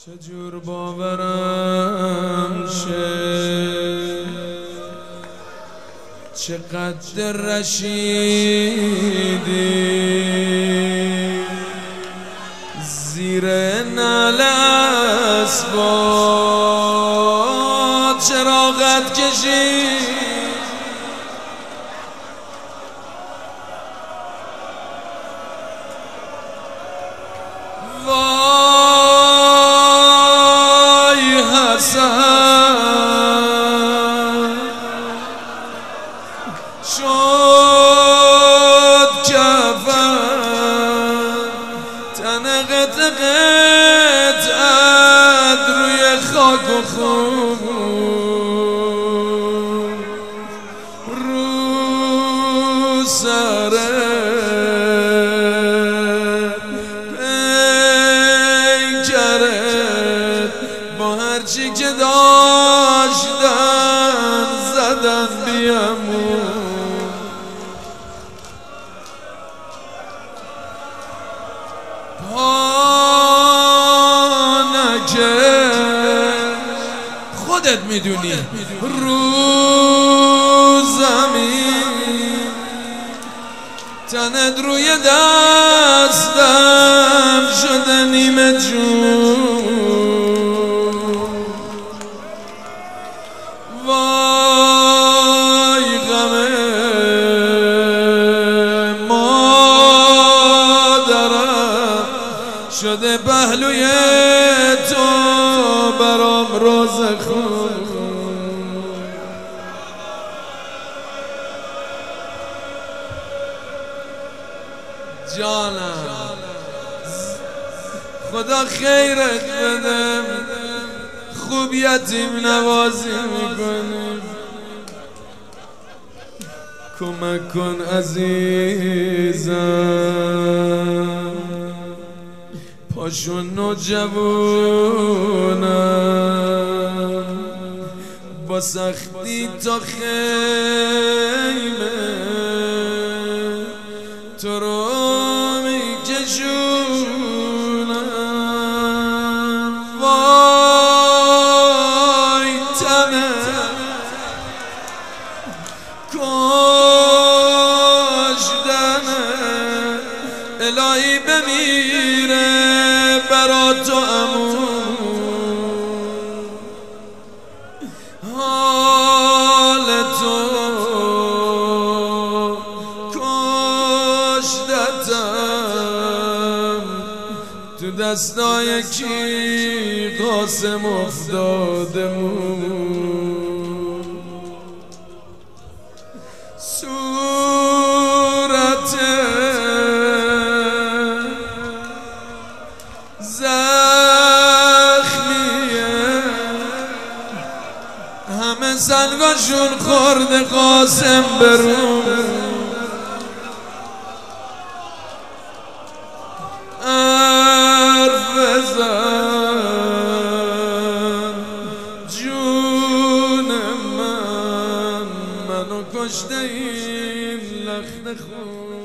چجور باورم شه چقدر رشیدی زیر نعل اسباب چراغت کشید وای حسن شد کفن تن قطعت روی خاک و خون رو سره هرچی که داشتن زدن بیامون پا نکرد خودت میدونی رو زمین تنت روی دستم شده نیمه جون وای غم مادرم شده پهلوی تو برام روزه خون جانم خدا خیرت بده خوب یتیم نوازی میکنی کمک کن عزیزم پاشون نوجوانم با سختی تا خیمه تو رو میکشونم وای تنه کشتنه الهی بمیره برا تو امون حال تو کشتتم تو دستای کی قاسم افتادمون صورت زخمیه همه سنگاشون خورده قاسم برون حرف بزن جون منو کشته این لخت خون